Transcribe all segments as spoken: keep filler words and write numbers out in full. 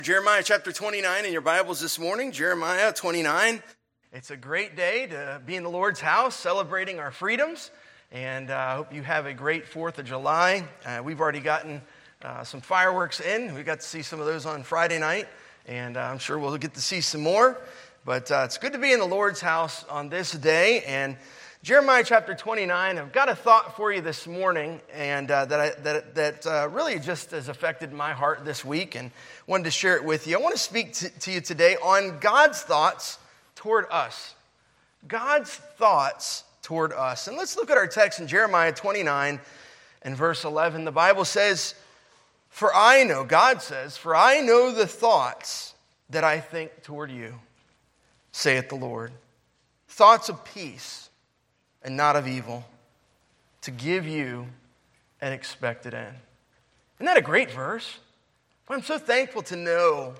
Jeremiah chapter twenty-nine in your Bibles this morning, Jeremiah twenty-nine. It's a great day to be in the Lord's house celebrating our freedoms, and uh, I hope you have a great fourth of July. Uh, we've already gotten uh, some fireworks in. We got to see some of those on Friday night, and uh, I'm sure we'll get to see some more. But uh, it's good to be in the Lord's house on this day, and Jeremiah chapter twenty-nine, I've got a thought for you this morning, and uh, that I, that that uh, really just has affected my heart this week, and wanted to share it with you. I want to speak to, to you today on God's thoughts toward us. God's thoughts toward us. And let's look at our text in Jeremiah twenty-nine and verse eleven. The Bible says, "For I know," God says, "for I know the thoughts that I think toward you, saith the Lord, thoughts of peace and not of evil, to give you an expected end." Isn't that a great verse? I'm so thankful to know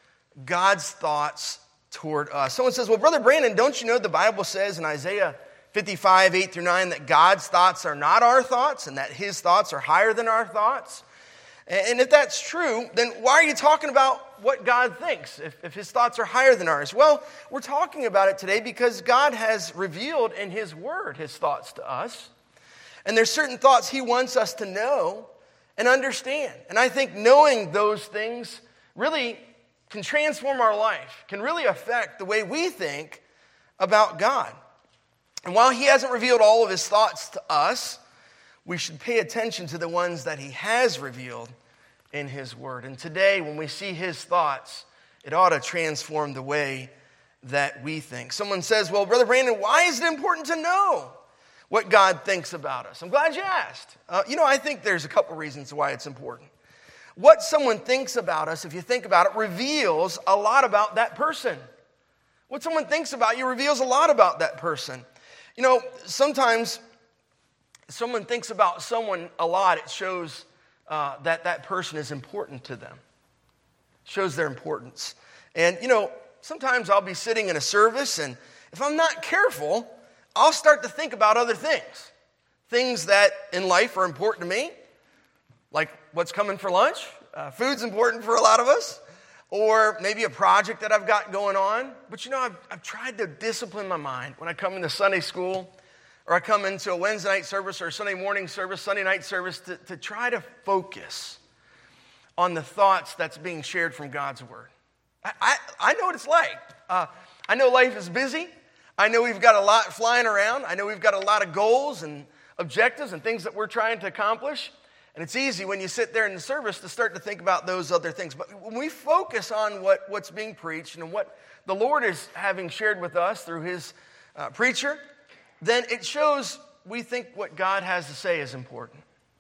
God's thoughts toward us. Someone says, "Well, Brother Brandon, don't you know the Bible says in Isaiah fifty-five, eight through nine, that God's thoughts are not our thoughts and that his thoughts are higher than our thoughts?" And if that's true, then why are you talking about what God thinks if, if his thoughts are higher than ours? Well, we're talking about it today because God has revealed in his word his thoughts to us. And there's certain thoughts he wants us to know and understand. And I think knowing those things really can transform our life, can really affect the way we think about God. And while he hasn't revealed all of his thoughts to us, we should pay attention to the ones that he has revealed in his word. And today, when we see his thoughts, it ought to transform the way that we think. Someone says, "Well, Brother Brandon, why is it important to know what God thinks about us?" I'm glad you asked. Uh, you know, I think there's a couple reasons why it's important. What someone thinks about us, if you think about it, reveals a lot about that person. What someone thinks about you reveals a lot about that person. You know, sometimes someone thinks about someone a lot, it shows uh, that that person is important to them. It shows their importance. And, you know, sometimes I'll be sitting in a service, and if I'm not careful, I'll start to think about other things. Things that in life are important to me, like what's coming for lunch. Uh, food's important for a lot of us. Or maybe a project that I've got going on. But, you know, I've, I've tried to discipline my mind when I come into Sunday school, or I come into a Wednesday night service or a Sunday morning service, Sunday night service, to, to try to focus on the thoughts that's being shared from God's word. I, I, I know what it's like. Uh, I know life is busy. I know we've got a lot flying around. I know we've got a lot of goals and objectives and things that we're trying to accomplish. And it's easy when you sit there in the service to start to think about those other things. But when we focus on what, what's being preached and what the Lord is having shared with us through his uh, preacher, then it shows we think what God has to say is important.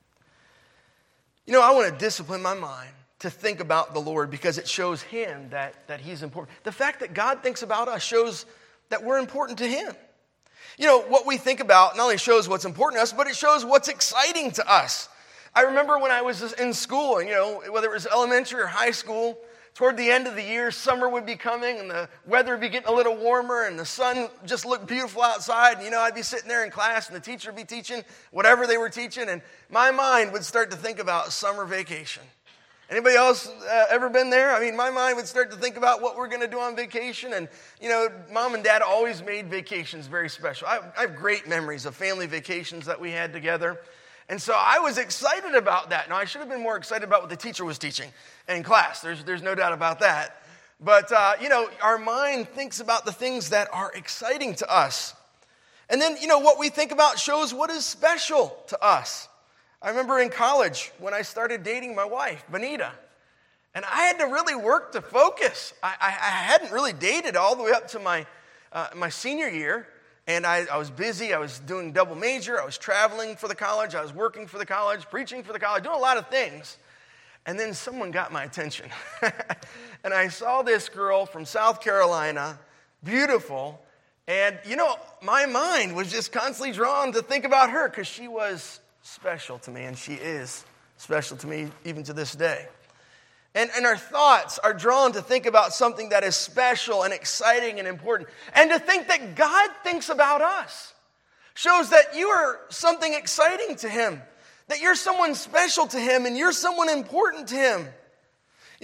You know, I want to discipline my mind to think about the Lord because it shows him that, that he's important. The fact that God thinks about us shows that we're important to him. You know, what we think about not only shows what's important to us, but it shows what's exciting to us. I remember when I was in school, and you know, whether it was elementary or high school, toward the end of the year, summer would be coming, and the weather would be getting a little warmer, and the sun just looked beautiful outside. And, you know, I'd be sitting there in class, and the teacher would be teaching whatever they were teaching, and my mind would start to think about summer vacation. Anybody else uh, ever been there? I mean, my mind would start to think about what we're going to do on vacation, and, you know, Mom and Dad always made vacations very special. I, I have great memories of family vacations that we had together. And so I was excited about that. Now, I should have been more excited about what the teacher was teaching in class. There's, there's no doubt about that. But, uh, you know, our mind thinks about the things that are exciting to us. And then, you know, what we think about shows what is special to us. I remember in college when I started dating my wife, Benita. And I had to really work to focus. I, I, I hadn't really dated all the way up to my, uh, my senior year. And I, I was busy, I was doing double major, I was traveling for the college, I was working for the college, preaching for the college, doing a lot of things. And then someone got my attention. And I saw this girl from South Carolina, beautiful, and you know, my mind was just constantly drawn to think about her because she was special to me, and she is special to me even to this day. And, and our thoughts are drawn to think about something that is special and exciting and important. And to think that God thinks about us shows that you are something exciting to him, that you're someone special to him and you're someone important to him.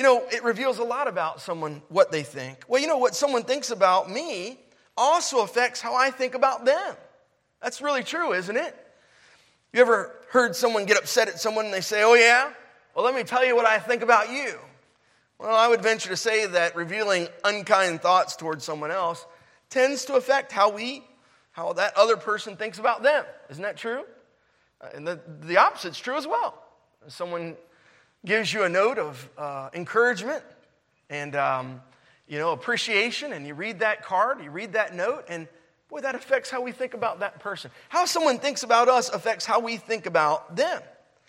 you know, it reveals a lot about someone, what they think. Well, you know, what someone thinks about me also affects how I think about them. That's really true, isn't it? You ever heard someone get upset at someone and they say, oh yeah? Well, let me tell you what I think about you. Well, I would venture to say that revealing unkind thoughts towards someone else tends to affect how we, how that other person thinks about them. Isn't that true? And the, the opposite's true as well. Someone gives you a note of uh, encouragement and um, you know, appreciation, and you read that card, you read that note, and boy, that affects how we think about that person. How someone thinks about us affects how we think about them.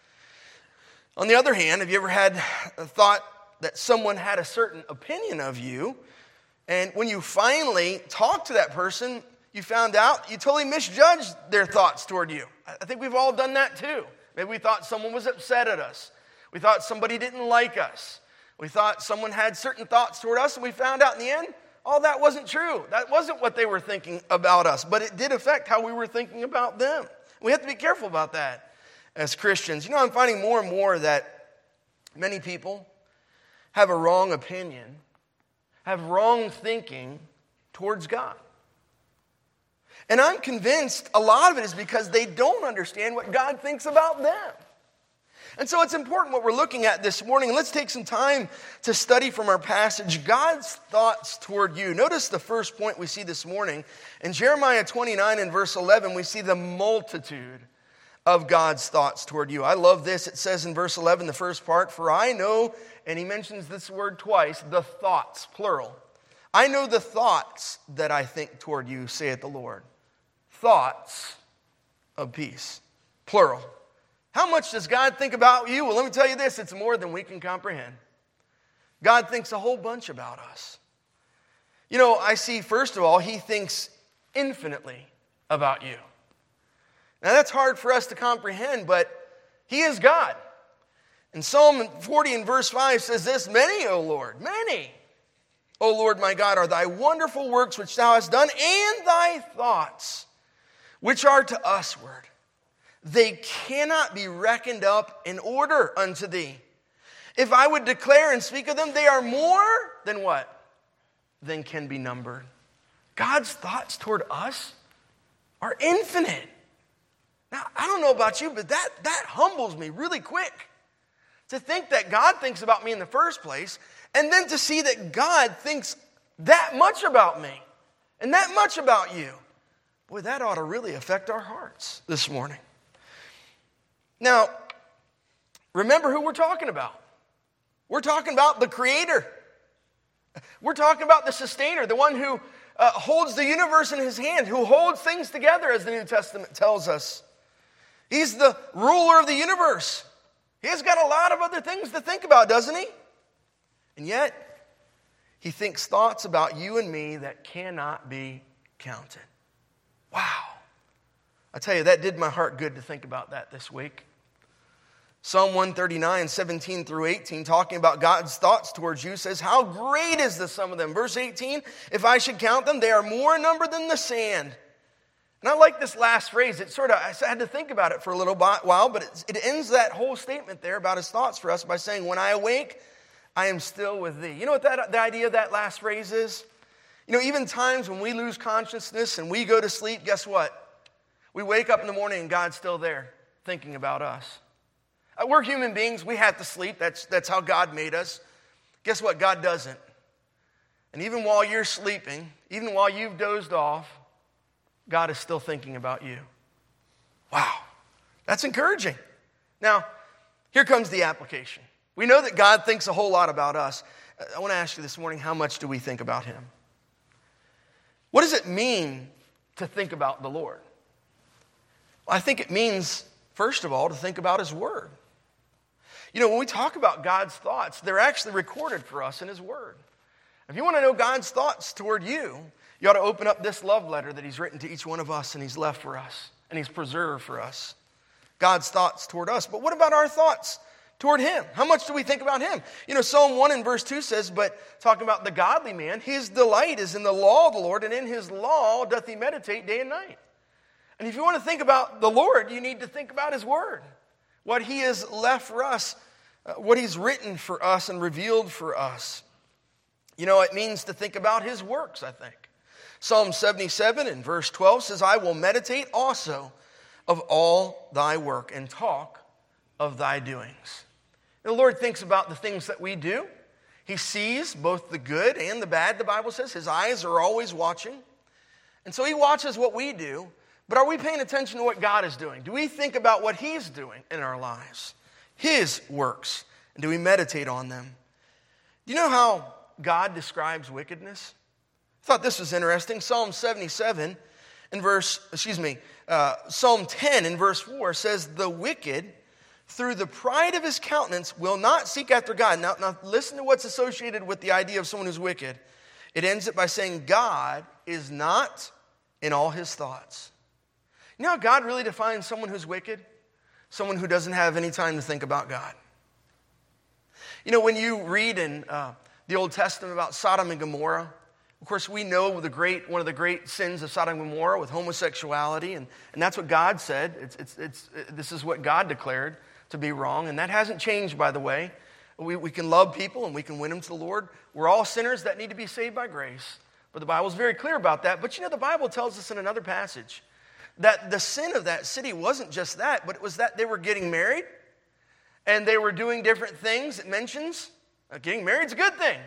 On the other hand, have you ever had a thought that someone had a certain opinion of you, and when you finally talked to that person, you found out you totally misjudged their thoughts toward you? I think we've all done that too. Maybe we thought someone was upset at us. We thought somebody didn't like us. We thought someone had certain thoughts toward us, and we found out in the end, all that wasn't true. That wasn't what they were thinking about us, but it did affect how we were thinking about them. We have to be careful about that as Christians. You know, I'm finding more and more that many people have a wrong opinion, have wrong thinking towards God. And I'm convinced a lot of it is because they don't understand what God thinks about them. And so it's important what we're looking at this morning. Let's take some time to study from our passage God's thoughts toward you. Notice the first point we see this morning. In Jeremiah twenty-nine and verse eleven, we see the multitude of God's thoughts toward you. I love this. It says in verse eleven, the first part, for I know, and he mentions this word twice, the thoughts, plural. I know the thoughts that I think toward you, saith the Lord. Thoughts of peace, plural. How much does God think about you? Well, let me tell you this, it's more than we can comprehend. God thinks a whole bunch about us. You know, I see, first of all, he thinks infinitely about you. Now, that's hard for us to comprehend, but he is God. And Psalm forty and verse five says this, many, O Lord, many, O Lord my God, are thy wonderful works which thou hast done, and thy thoughts, which are to usward. They cannot be reckoned up in order unto thee. If I would declare and speak of them, they are more than what? Than can be numbered. God's thoughts toward us are infinite. Now, I don't know about you, but that, that humbles me really quick. To think that God thinks about me in the first place, and then to see that God thinks that much about me, and that much about you. Boy, that ought to really affect our hearts this morning. Now, remember who we're talking about. We're talking about the Creator. We're talking about the Sustainer, the one who uh, holds the universe in his hand, who holds things together, as the New Testament tells us. He's the ruler of the universe. He's got a lot of other things to think about, doesn't he? And yet, he thinks thoughts about you and me that cannot be counted. Wow. I tell you, that did my heart good to think about that this week. Psalm one thirty-nine, seventeen through eighteen, talking about God's thoughts towards you, says, how great is the sum of them? Verse eighteen, if I should count them, they are more in number than the sand. And I like this last phrase. It sort of, I had to think about it for a little while, but it, it ends that whole statement there about his thoughts for us by saying, when I awake, I am still with thee. You know what that, the idea of that last phrase is? You know, even times when we lose consciousness and we go to sleep, guess what? We wake up in the morning and God's still there thinking about us. Uh, we're human beings. We have to sleep. That's, that's how God made us. Guess what? God doesn't. And even while you're sleeping, even while you've dozed off, God is still thinking about you. Wow. That's encouraging. Now, here comes the application. We know that God thinks a whole lot about us. I want to ask you this morning, how much do we think about him? What does it mean to think about the Lord? Well, I think it means, first of all, to think about his word. You know, when we talk about God's thoughts, they're actually recorded for us in his word. If you want to know God's thoughts toward you, you ought to open up this love letter that he's written to each one of us and he's left for us and he's preserved for us. God's thoughts toward us. But what about our thoughts toward him? How much do we think about him? You know, Psalm one and verse two says, but talking about the godly man, his delight is in the law of the Lord, and in his law doth he meditate day and night. And if you want to think about the Lord, you need to think about his word. What he has left for us uh, what he's written for us and revealed for us. You know, it means to think about his works, I think. Psalm seventy-seven and verse twelve says, I will meditate also of all thy work and talk of thy doings. The Lord thinks about the things that we do. He sees both the good and the bad, the Bible says. His eyes are always watching. And so he watches what we do. But are we paying attention to what God is doing? Do we think about what he's doing in our lives? His works. And do we meditate on them? Do you know how God describes wickedness? I thought this was interesting. Psalm seventy-seven in verse, excuse me, uh, Psalm ten in verse four says, the wicked through the pride of his countenance will not seek after God. Now, now listen to what's associated with the idea of someone who's wicked. It ends it by saying, God is not in all his thoughts. You know how God really defines someone who's wicked? Someone who doesn't have any time to think about God. You know, when you read in uh, the Old Testament about Sodom and Gomorrah, of course, we know the great one of the great sins of Sodom and Gomorrah with homosexuality, and, and that's what God said. It's, it's, it's, it, this is what God declared to be wrong, and that hasn't changed, by the way. We, we can love people and we can win them to the Lord. We're all sinners that need to be saved by grace, but the Bible is very clear about that. But you know, the Bible tells us in another passage that the sin of that city wasn't just that, but it was that they were getting married, and they were doing different things. It mentions uh, getting married is a good thing.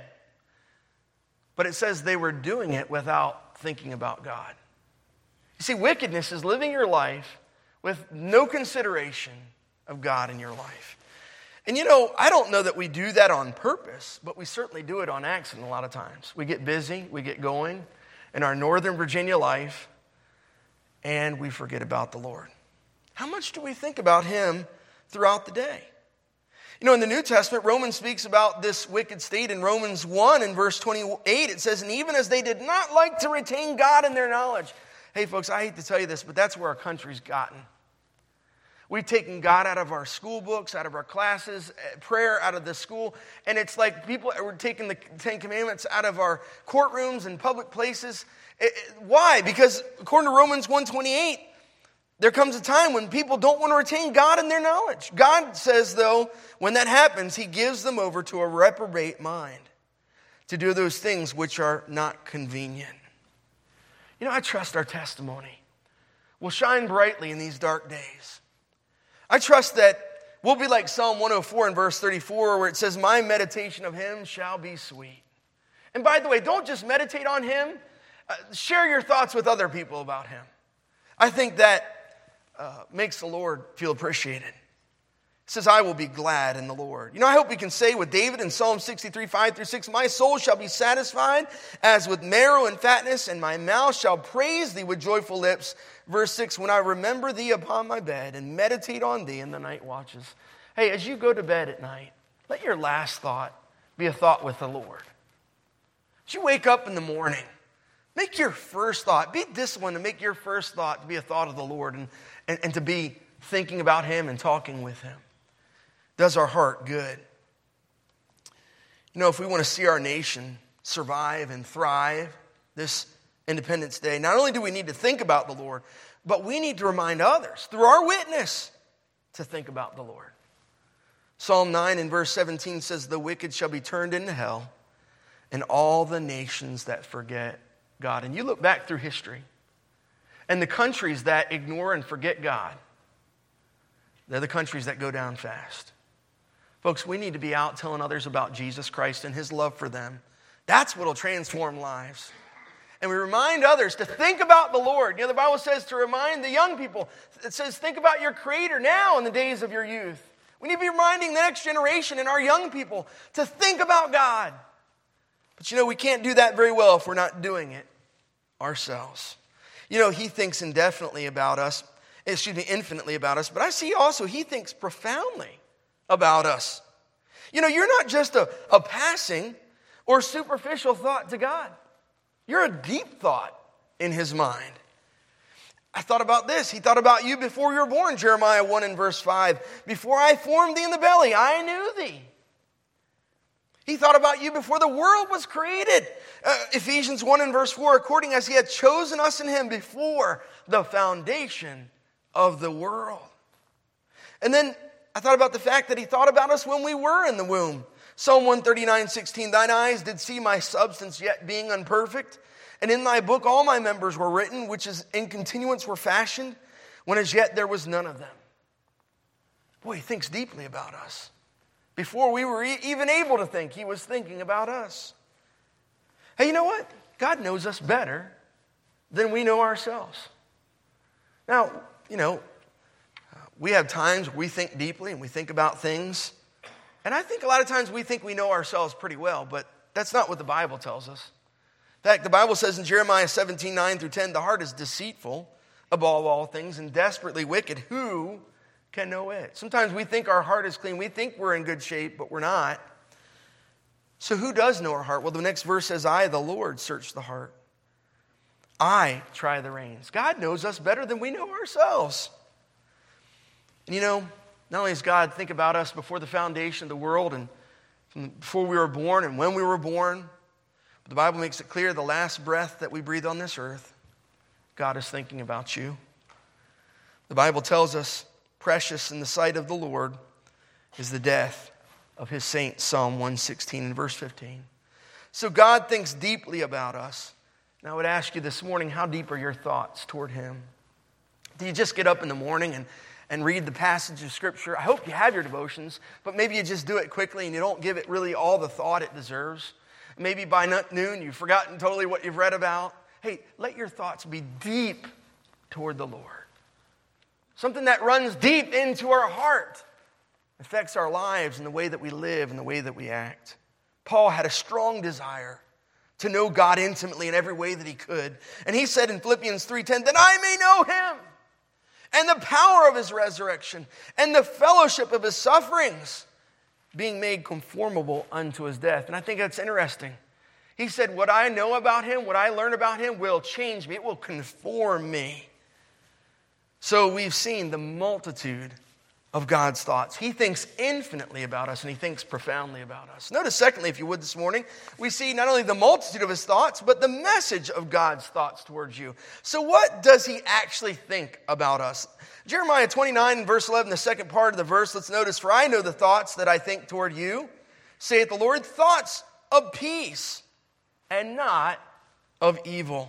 But it says they were doing it without thinking about God. You see, wickedness is living your life with no consideration of God in your life. And you know, I don't know that we do that on purpose, but we certainly do it on accident a lot of times. We get busy, we get going in our Northern Virginia life, and we forget about the Lord. How much do we think about him throughout the day? You know, in the New Testament, Romans speaks about this wicked state. In Romans one, in verse twenty-eight, it says, and even as they did not like to retain God in their knowledge. Hey, folks, I hate to tell you this, but that's where our country's gotten. We've taken God out of our school books, out of our classes, prayer out of the school, and it's like people are taking the Ten Commandments out of our courtrooms and public places. It, it, why? Because according to Romans one twenty-eight, there comes a time when people don't want to retain God in their knowledge. God says, though, when that happens, he gives them over to a reprobate mind to do those things which are not convenient. You know, I trust our testimony will shine brightly in these dark days. I trust that we'll be like Psalm one oh four in verse thirty-four, where it says, my meditation of him shall be sweet. And by the way, don't just meditate on him. Uh, share your thoughts with other people about him. I think that uh, makes the Lord feel appreciated. It says, I will be glad in the Lord. You know, I hope we can say with David in Psalm sixty-three, five through six, my soul shall be satisfied as with marrow and fatness, and my mouth shall praise thee with joyful lips. Verse six, when I remember thee upon my bed and meditate on thee in the night watches. Hey, as you go to bed at night, let your last thought be a thought with the Lord. As you wake up in the morning, make your first thought, be disciplined to make your first thought to be a thought of the Lord and, and, and to be thinking about him and talking with him. Does our heart good. You know, if we want to see our nation survive and thrive this Independence Day, not only do we need to think about the Lord, but we need to remind others through our witness to think about the Lord. Psalm nine in verse seventeen says, the wicked shall be turned into hell, and all the nations that forget God. And you look back through history, and the countries that ignore and forget God, they're the countries that go down fast. Folks, we need to be out telling others about Jesus Christ and his love for them. That's what will transform lives. And we remind others to think about the Lord. You know, the Bible says to remind the young people. It says, think about your Creator now in the days of your youth. We need to be reminding the next generation and our young people to think about God. But you know, we can't do that very well if we're not doing it ourselves. You know, he thinks indefinitely about us, excuse me, infinitely about us, but I see also he thinks profoundly about us. You know, you're not just a, a passing or superficial thought to God. You're a deep thought in his mind. I thought about this. He thought about you before you were born, Jeremiah one and verse five. Before I formed thee in the belly, I knew thee. He thought about you before the world was created. Uh, Ephesians one and verse four, according as he had chosen us in him before the foundation of the world. And then I thought about the fact that he thought about us when we were in the womb. Psalm one thirty-nine, sixteen, thine eyes did see my substance yet being unperfect, and in thy book all my members were written, which is in continuance were fashioned, when as yet there was none of them. Boy, he thinks deeply about us. Before we were e- even able to think, he was thinking about us. Hey, you know what? God knows us better than we know ourselves. Now, you know, we have times we think deeply and we think about things. And I think a lot of times we think we know ourselves pretty well, but that's not what the Bible tells us. In fact, the Bible says in Jeremiah seventeen, nine through ten, the heart is deceitful above all things and desperately wicked. Who can know it? Sometimes we think our heart is clean. We think we're in good shape, but we're not. So who does know our heart? Well, the next verse says, I, the Lord, search the heart. I try the reins. God knows us better than we know ourselves. And you know, not only does God think about us before the foundation of the world and from before we were born and when we were born, but the Bible makes it clear the last breath that we breathe on this earth, God is thinking about you. The Bible tells us, precious in the sight of the Lord is the death of his saints, Psalm one sixteen and verse fifteen. So God thinks deeply about us. And I would ask you this morning, how deep are your thoughts toward him? Do you just get up in the morning and and read the passage of Scripture? I hope you have your devotions, but maybe you just do it quickly and you don't give it really all the thought it deserves. Maybe by noon you've forgotten totally what you've read about. Hey, let your thoughts be deep toward the Lord. Something that runs deep into our heart, affects our lives and the way that we live and the way that we act. Paul had a strong desire to know God intimately in every way that he could. And he said in Philippians three ten, that I may know him and the power of his resurrection, and the fellowship of his sufferings, being made conformable unto his death. And I think that's interesting. He said, what I know about him, what I learn about him will change me. It will conform me. So we've seen the multitude of God's thoughts. He thinks infinitely about us, and he thinks profoundly about us. Notice, secondly, if you would this morning, we see not only the multitude of his thoughts, but the message of God's thoughts towards you. So what does he actually think about us? Jeremiah twenty-nine, verse eleven, the second part of the verse, let's notice, for I know the thoughts that I think toward you, saith the Lord, thoughts of peace and not of evil.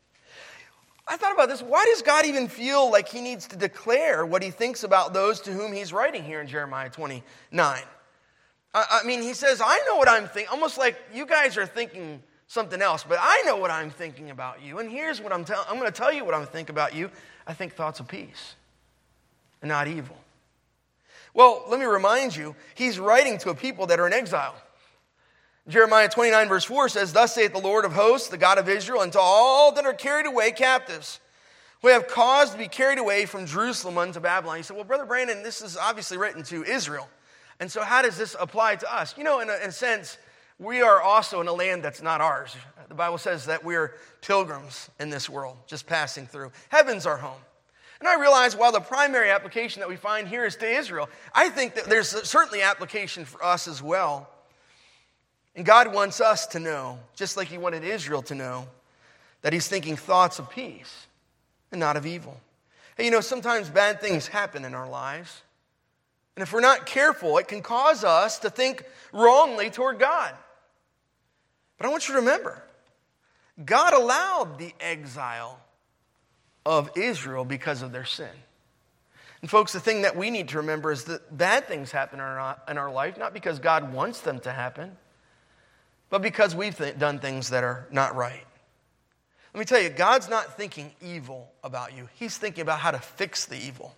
I thought about this. Why does God even feel like he needs to declare what he thinks about those to whom he's writing here in Jeremiah twenty-nine? I, I mean, he says, I know what I'm thinking. Almost like you guys are thinking something else, but I know what I'm thinking about you. And here's what I'm telling. I'm going to tell you what I'm thinking about you. I think thoughts of peace and not evil. Well, let me remind you, he's writing to a people that are in exile. Jeremiah twenty-nine verse four says, thus saith the Lord of hosts, the God of Israel, unto all that are carried away captives, who have caused to be carried away from Jerusalem unto Babylon. He said, well, Brother Brandon, this is obviously written to Israel. And so how does this apply to us? You know, in a, in a sense, we are also in a land that's not ours. The Bible says that we're pilgrims in this world, just passing through. Heaven's our home. And I realize while the primary application that we find here is to Israel, I think that there's certainly application for us as well. And God wants us to know, just like he wanted Israel to know, that he's thinking thoughts of peace and not of evil. Hey, you know, sometimes bad things happen in our lives. And if we're not careful, it can cause us to think wrongly toward God. But I want you to remember, God allowed the exile of Israel because of their sin. And folks, the thing that we need to remember is that bad things happen in our, in our life, not because God wants them to happen, but because we've th- done things that are not right. Let me tell you, God's not thinking evil about you. He's thinking about how to fix the evil.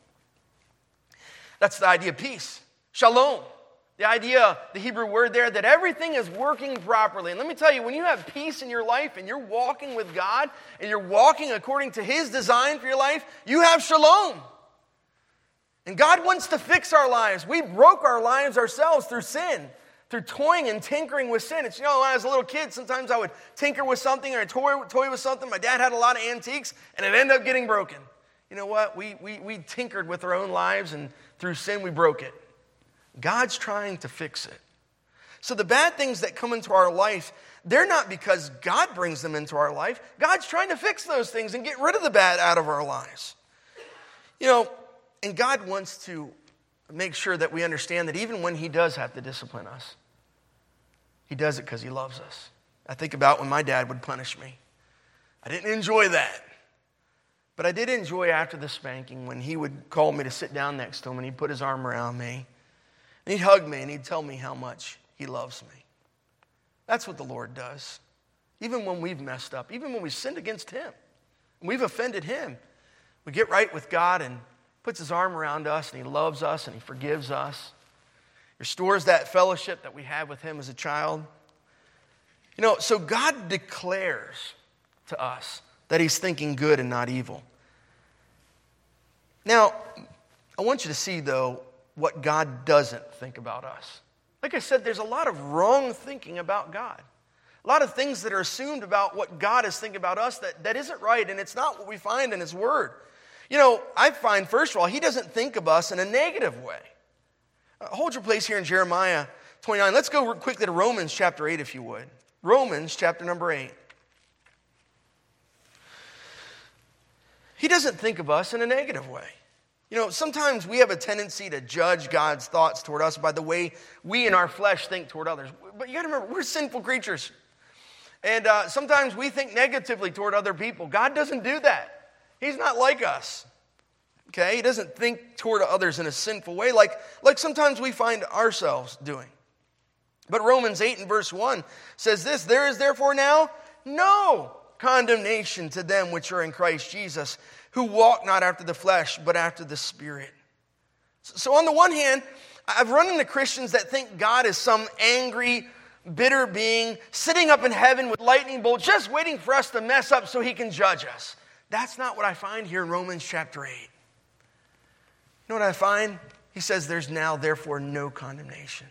That's the idea of peace. Shalom. The idea, the Hebrew word there, that everything is working properly. And let me tell you, when you have peace in your life and you're walking with God and you're walking according to his design for your life, you have shalom. And God wants to fix our lives. We broke our lives ourselves through sin. Through toying and tinkering with sin. It's, you know, when I was a little kid, sometimes I would tinker with something or toy, toy with something. My dad had a lot of antiques, and it ended up getting broken. You know what? We, we, we tinkered with our own lives, and through sin, we broke it. God's trying to fix it. So the bad things that come into our life, they're not because God brings them into our life. God's trying to fix those things and get rid of the bad out of our lives. You know, and God wants to make sure that we understand that even when he does have to discipline us, he does it because he loves us. I think about when my dad would punish me. I didn't enjoy that. But I did enjoy after the spanking when he would call me to sit down next to him and he'd put his arm around me. And he'd hug me and he'd tell me how much he loves me. That's what the Lord does. Even when we've messed up, even when we sinned against him, and we've offended him, we get right with God and puts his arm around us and he loves us and he forgives us. Restores that fellowship that we had with him as a child. You know, so God declares to us that he's thinking good and not evil. Now, I want you to see, though, what God doesn't think about us. Like I said, there's a lot of wrong thinking about God. A lot of things that are assumed about what God is thinking about us that, that isn't right, and it's not what we find in his word. You know, I find, first of all, he doesn't think of us in a negative way. Uh, hold your place here in Jeremiah twenty-nine. Let's go quickly to Romans chapter eight, if you would. Romans chapter number eight. He doesn't think of us in a negative way. You know, sometimes we have a tendency to judge God's thoughts toward us by the way we in our flesh think toward others. But you got to remember, we're sinful creatures. And uh, sometimes we think negatively toward other people. God doesn't do that. He's not like us. Okay? He doesn't think toward others in a sinful way like, like sometimes we find ourselves doing. But Romans eight and verse one says this, "There is therefore now no condemnation to them which are in Christ Jesus, who walk not after the flesh, but after the Spirit." So on the one hand, I've run into Christians that think God is some angry, bitter being sitting up in heaven with lightning bolts, just waiting for us to mess up so he can judge us. That's not what I find here in Romans chapter eight. You know what I find? He says there's now therefore no condemnation.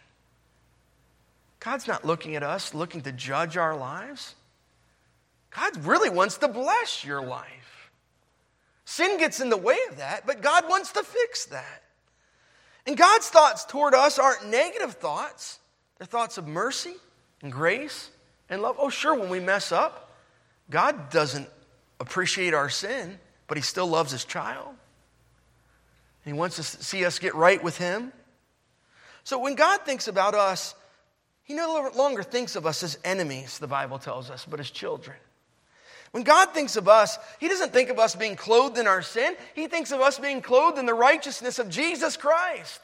God's not looking at us, looking to judge our lives. God really wants to bless your life. Sin gets in the way of that, but God wants to fix that. And God's thoughts toward us aren't negative thoughts. They're thoughts of mercy and grace and love. Oh, sure, when we mess up, God doesn't appreciate our sin, but he still loves his child. And he wants to see us get right with him. So when God thinks about us, he no longer thinks of us as enemies, the Bible tells us, but as children. When God thinks of us, he doesn't think of us being clothed in our sin. He thinks of us being clothed in the righteousness of Jesus Christ.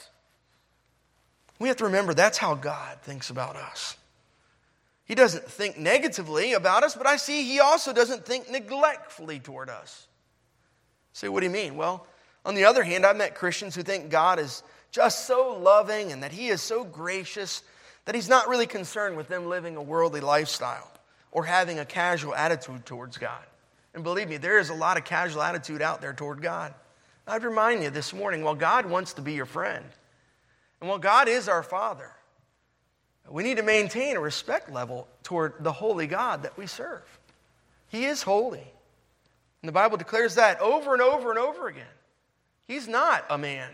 We have to remember that's how God thinks about us. He doesn't think negatively about us, but I see he also doesn't think neglectfully toward us. Say, what do you mean? Well, on the other hand, I've met Christians who think God is just so loving and that he is so gracious that he's not really concerned with them living a worldly lifestyle or having a casual attitude towards God. And believe me, there is a lot of casual attitude out there toward God. I'd remind you this morning, while God wants to be your friend, and while God is our Father, we need to maintain a respect level toward the holy God that we serve. He is holy. And the Bible declares that over and over and over again. He's not a man.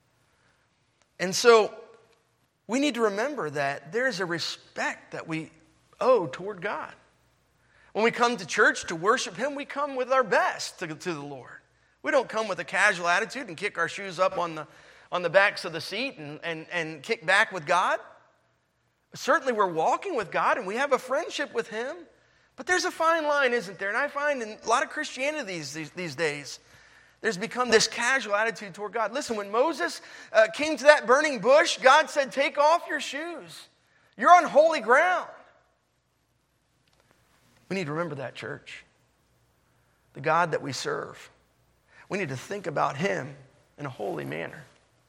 And so we need to remember that there's a respect that we owe toward God. When we come to church to worship him, we come with our best to, to the Lord. We don't come with a casual attitude and kick our shoes up on the, on the backs of the seat and, and, and kick back with God. Certainly we're walking with God and we have a friendship with him. But there's a fine line, isn't there? And I find in a lot of Christianity these, these, these days, there's become this casual attitude toward God. Listen, when Moses uh, came to that burning bush, God said, take off your shoes. You're on holy ground. We need to remember that, church. The God that we serve. We need to think about him in a holy manner.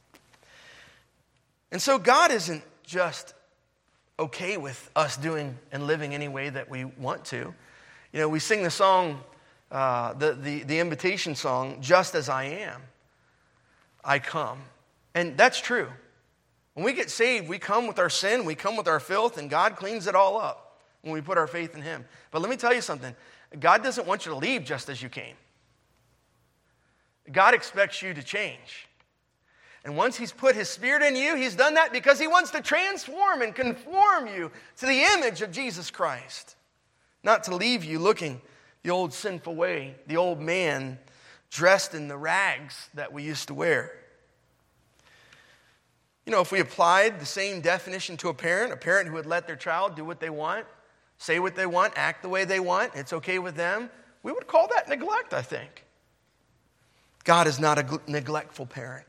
And so God isn't just okay with us doing and living any way that we want to. You know, we sing the song, uh, the, the, the invitation song, Just As I Am, I Come. And that's true. When we get saved, we come with our sin, we come with our filth, and God cleans it all up when we put our faith in him. But let me tell you something. God doesn't want you to leave just as you came. God expects you to change. And once he's put his Spirit in you, he's done that because he wants to transform and conform you to the image of Jesus Christ. Not to leave you looking the old sinful way, the old man dressed in the rags that we used to wear. You know, if we applied the same definition to a parent, a parent who would let their child do what they want, say what they want, act the way they want, it's okay with them, we would call that neglect, I think. God is not a neglectful parent.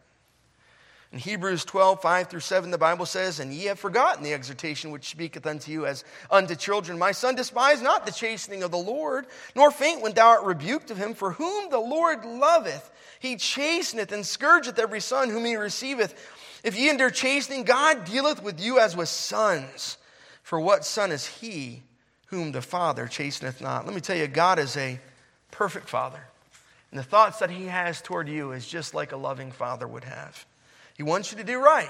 In Hebrews twelve, five through seven, the Bible says, "And ye have forgotten the exhortation which speaketh unto you as unto children. My son, despise not the chastening of the Lord, nor faint when thou art rebuked of him. For whom the Lord loveth, he chasteneth and scourgeth every son whom he receiveth. If ye endure chastening, God dealeth with you as with sons. For what son is he whom the Father chasteneth not?" Let me tell you, God is a perfect Father. And the thoughts that he has toward you is just like a loving father would have. He wants you to do right,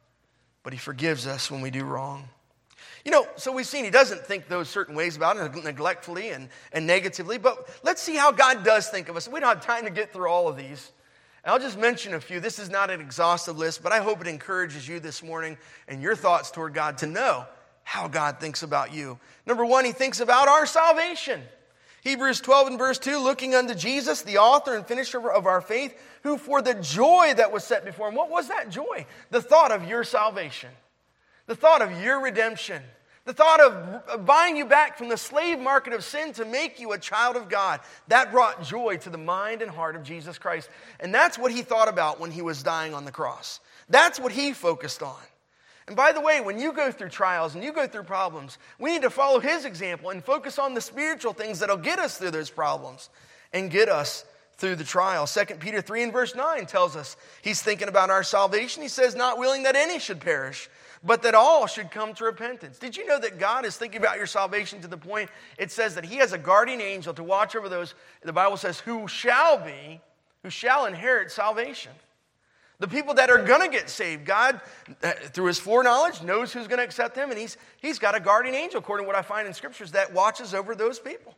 but he forgives us when we do wrong. You know, so we've seen he doesn't think those certain ways about it, neglectfully and, and negatively, but let's see how God does think of us. We don't have time to get through all of these. And I'll just mention a few. This is not an exhaustive list, but I hope it encourages you this morning and your thoughts toward God to know how God thinks about you. Number one, he thinks about our salvation. Hebrews twelve and verse two, "Looking unto Jesus, the author and finisher of our faith, who for the joy that was set before him," what was that joy? The thought of your salvation, the thought of your redemption, the thought of buying you back from the slave market of sin to make you a child of God. That brought joy to the mind and heart of Jesus Christ. And that's what he thought about when he was dying on the cross. That's what he focused on. And by the way, when you go through trials and you go through problems, we need to follow his example and focus on the spiritual things that'll get us through those problems and get us through the trial. Second Peter three and verse nine tells us he's thinking about our salvation. He says, "Not willing that any should perish, but that all should come to repentance." Did you know that God is thinking about your salvation to the point it says that he has a guardian angel to watch over those, the Bible says, who shall be, who shall inherit salvation? The people that are going to get saved, God, uh, through his foreknowledge, knows who's going to accept him, and he's, he's got a guardian angel, according to what I find in scriptures, that watches over those people.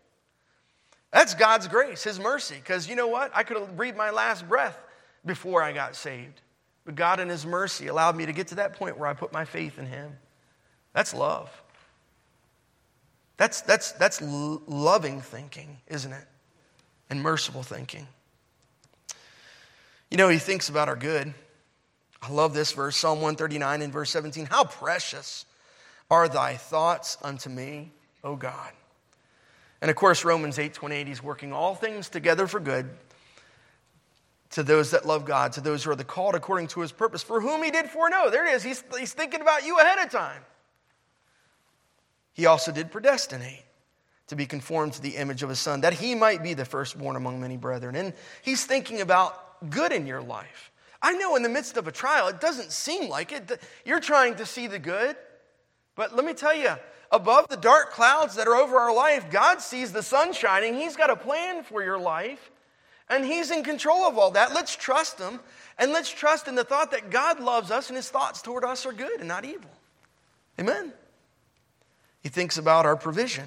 That's God's grace, his mercy, because you know what? I could have breathed my last breath before I got saved. But God in his mercy allowed me to get to that point where I put my faith in him. That's love. That's, that's, that's loving thinking, isn't it? And merciful thinking. You know, he thinks about our good. I love this verse, Psalm one thirty-nine and verse seventeen. "How precious are thy thoughts unto me, O God." And of course, Romans eight twenty-eight, he's working all things together for good to those that love God, to those who are the called according to his purpose, for whom he did foreknow. There it is. He's, he's thinking about you ahead of time. He also did predestinate to be conformed to the image of his son, that he might be the firstborn among many brethren. And he's thinking about good in your life. I know in the midst of a trial, it doesn't seem like it. You're trying to see the good. But let me tell you, above the dark clouds that are over our life, God sees the sun shining. He's got a plan for your life. And he's in control of all that. Let's trust him. And let's trust in the thought that God loves us and his thoughts toward us are good and not evil. Amen. He thinks about our provision.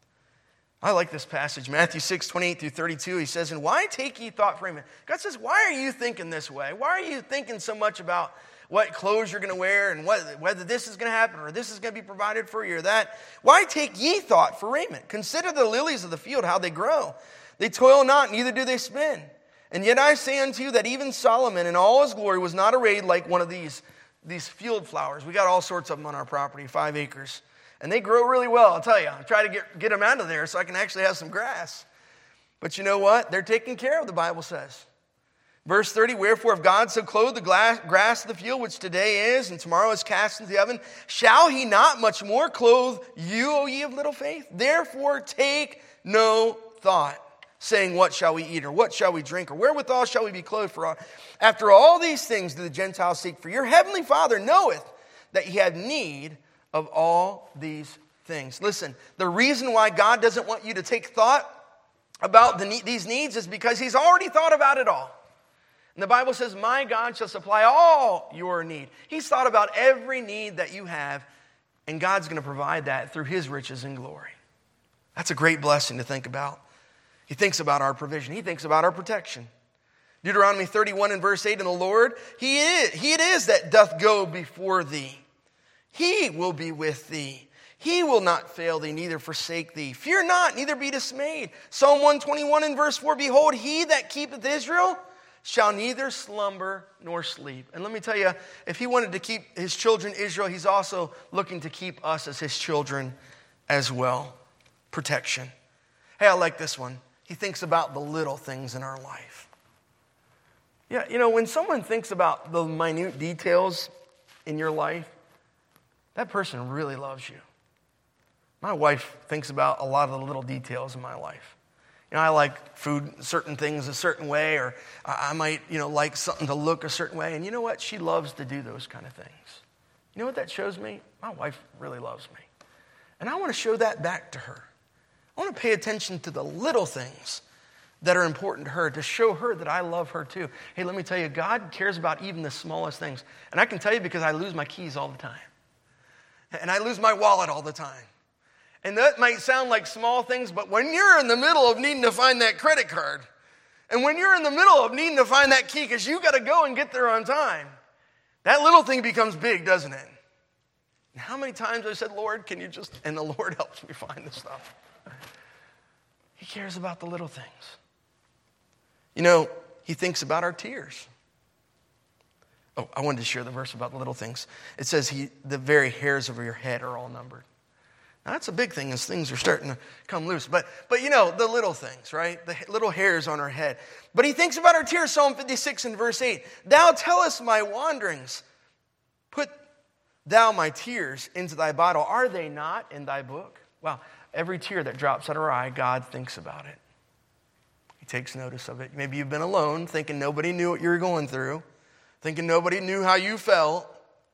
I like this passage, Matthew six, twenty-eight through thirty-two. He says, "And why take ye thought for him?" God says, why are you thinking this way? Why are you thinking so much about what clothes you're going to wear and what, whether this is going to happen or this is going to be provided for you or that? "Why take ye thought for raiment? Consider the lilies of the field, how they grow. They toil not, neither do they spin. And yet I say unto you that even Solomon in all his glory was not arrayed like one of these, these field flowers." We got all sorts of them on our property, five acres. And they grow really well, I'll tell you. I try to get, get them out of there so I can actually have some grass. But you know what? They're taken care of, the Bible says. Verse thirty, "Wherefore if God so clothe the grass of the field, which today is and tomorrow is cast into the oven, shall he not much more clothe you, O ye of little faith? Therefore take no thought, saying, what shall we eat, or what shall we drink, or wherewithal shall we be clothed? For after all these things do the Gentiles seek. For your heavenly Father knoweth that ye have need of all these things." Listen, the reason why God doesn't want you to take thought about the, these needs is because he's already thought about it all. And the Bible says, "My God shall supply all your need." He's thought about every need that you have, and God's going to provide that through his riches and glory. That's a great blessing to think about. He thinks about our provision. He thinks about our protection. Deuteronomy thirty-one and verse eight, "And the Lord, he, is, he it is that doth go before thee. He will be with thee. He will not fail thee, neither forsake thee. Fear not, neither be dismayed." Psalm one twenty-one and verse four, "Behold, he that keepeth Israel shall neither slumber nor sleep. And let me tell you, if he wanted to keep his children Israel, he's also looking to keep us as his children as well. Protection. Hey, I like this one. He thinks about the little things in our life. Yeah, you know, when someone thinks about the minute details in your life, that person really loves you. My wife thinks about a lot of the little details in my life. You know, I like food, certain things a certain way, or I might, you know, like something to look a certain way. And you know what? She loves to do those kind of things. You know what that shows me? My wife really loves me. And I want to show that back to her. I want to pay attention to the little things that are important to her, to show her that I love her too. Hey, let me tell you, God cares about even the smallest things. And I can tell you because I lose my keys all the time. And I lose my wallet all the time. And that might sound like small things, but when you're in the middle of needing to find that credit card, and when you're in the middle of needing to find that key because you got to go and get there on time, that little thing becomes big, doesn't it? And how many times I said, Lord, can you just, and the Lord helps me find the stuff. He cares about the little things. You know, he thinks about our tears. Oh, I wanted to share the verse about the little things. It says, "He, the very hairs of your head are all numbered." Now, that's a big thing as things are starting to come loose. But, but you know, the little things, right? The little hairs on our head. But he thinks about our tears. Psalm fifty-six and verse eight. "Thou tellest my wanderings. Put thou my tears into thy bottle. Are they not in thy book?" Wow, every tear that drops out of our eye, God thinks about it. He takes notice of it. Maybe you've been alone, thinking nobody knew what you were going through, thinking nobody knew how you felt.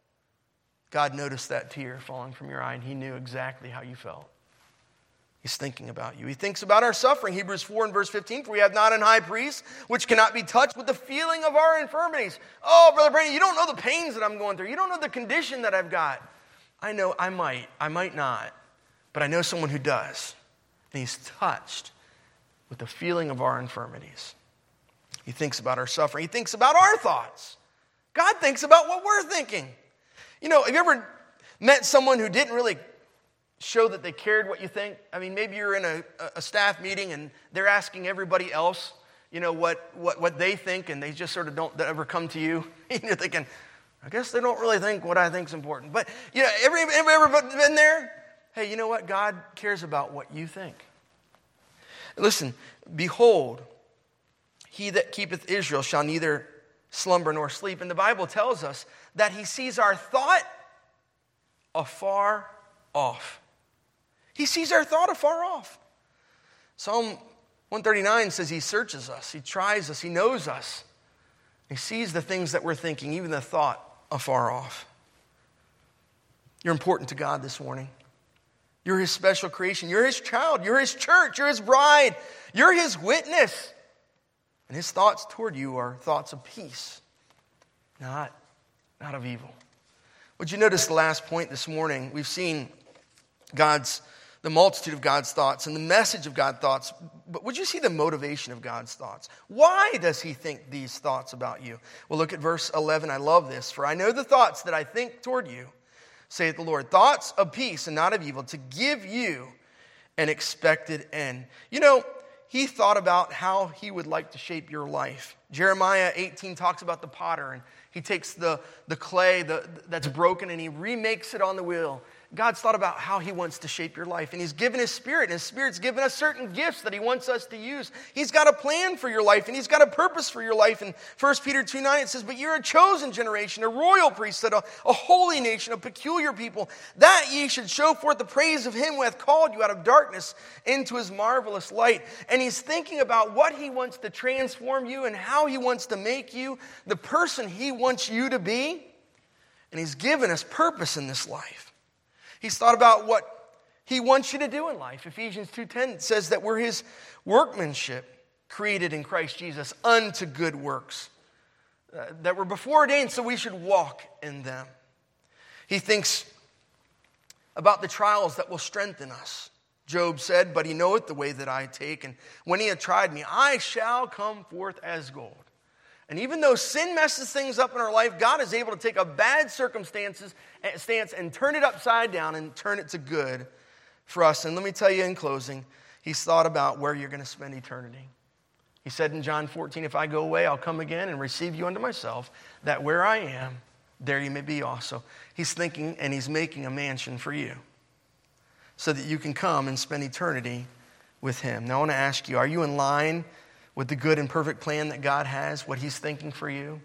God noticed that tear falling from your eye, and he knew exactly how you felt. He's thinking about you. He thinks about our suffering. Hebrews four and verse fifteen, "For we have not an high priest which cannot be touched with the feeling of our infirmities." Oh, Brother Brady, you don't know the pains that I'm going through. You don't know the condition that I've got. I know I might. I might not. But I know someone who does. And he's touched with the feeling of our infirmities. He thinks about our suffering. He thinks about our thoughts. God thinks about what we're thinking. You know, have you ever met someone who didn't really show that they cared what you think? I mean, maybe you're in a, a staff meeting and they're asking everybody else, you know, what, what, what they think, and they just sort of don't ever come to you. And you're thinking, I guess they don't really think what I think is important. But, you know, every, every, ever been there? Hey, you know what? God cares about what you think. Listen, "Behold, he that keepeth Israel shall neither slumber nor sleep." And the Bible tells us that he sees our thought afar off. He sees our thought afar off. Psalm one thirty-nine says he searches us, he tries us, he knows us. He sees the things that we're thinking, even the thought afar off. You're important to God this morning. You're his special creation. You're his child. You're his church. You're his bride. You're his witness. And his thoughts toward you are thoughts of peace, not, not of evil. Would you notice the last point this morning? We've seen God's, the multitude of God's thoughts and the message of God's thoughts. But would you see the motivation of God's thoughts? Why does he think these thoughts about you? Well, look at verse eleven. I love this. "For I know the thoughts that I think toward you, saith the Lord, thoughts of peace and not of evil, to give you an expected end." You know, he thought about how he would like to shape your life. Jeremiah eighteen talks about the potter, and he takes the, the clay the, that's broken and he remakes it on the wheel. God's thought about how he wants to shape your life. And he's given his Spirit. And his Spirit's given us certain gifts that he wants us to use. He's got a plan for your life. And he's got a purpose for your life. In First Peter two nine, it says, "But you're a chosen generation, a royal priesthood, a, a holy nation, a peculiar people, that ye should show forth the praise of him who hath called you out of darkness into his marvelous light." And he's thinking about what he wants to transform you and how he wants to make you the person he wants you to be. And he's given us purpose in this life. He's thought about what he wants you to do in life. Ephesians two ten says that we're his workmanship, created in Christ Jesus unto good works, uh, that were before ordained so we should walk in them. He thinks about the trials that will strengthen us. Job said, "But he knoweth the way that I take, and when he hath tried me, I shall come forth as gold." And even though sin messes things up in our life, God is able to take a bad circumstances stance and turn it upside down and turn it to good for us. And let me tell you in closing, he's thought about where you're going to spend eternity. He said in John fourteen, if I go away, I'll come again and receive you unto myself, that where I am, there you may be also. He's thinking and he's making a mansion for you so that you can come and spend eternity with him. Now I want to ask you, are you in line with the good and perfect plan that God has, what he's thinking for you?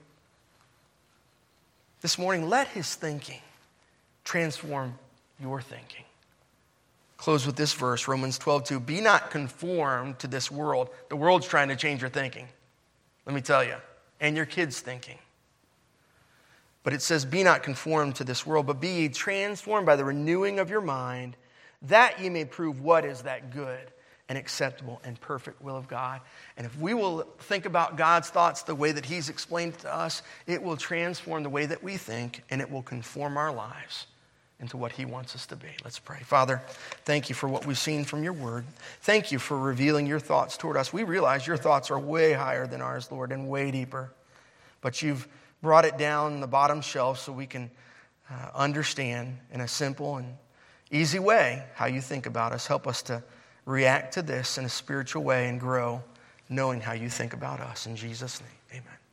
This morning, let his thinking transform your thinking. Close with this verse, Romans twelve two. Be not conformed to this world. The world's trying to change your thinking, let me tell you, and your kids' thinking. But it says, be not conformed to this world, but be ye transformed by the renewing of your mind, that ye may prove what is that good and acceptable and perfect will of God. And if we will think about God's thoughts the way that he's explained it to us, it will transform the way that we think, and it will conform our lives into what he wants us to be. Let's pray. Father, thank you for what we've seen from your word. Thank you for revealing your thoughts toward us. We realize your thoughts are way higher than ours, Lord, and way deeper. But you've brought it down the bottom shelf so we can uh, understand in a simple and easy way how you think about us. Help us to react to this in a spiritual way and grow knowing how you think about us. In Jesus' name, amen.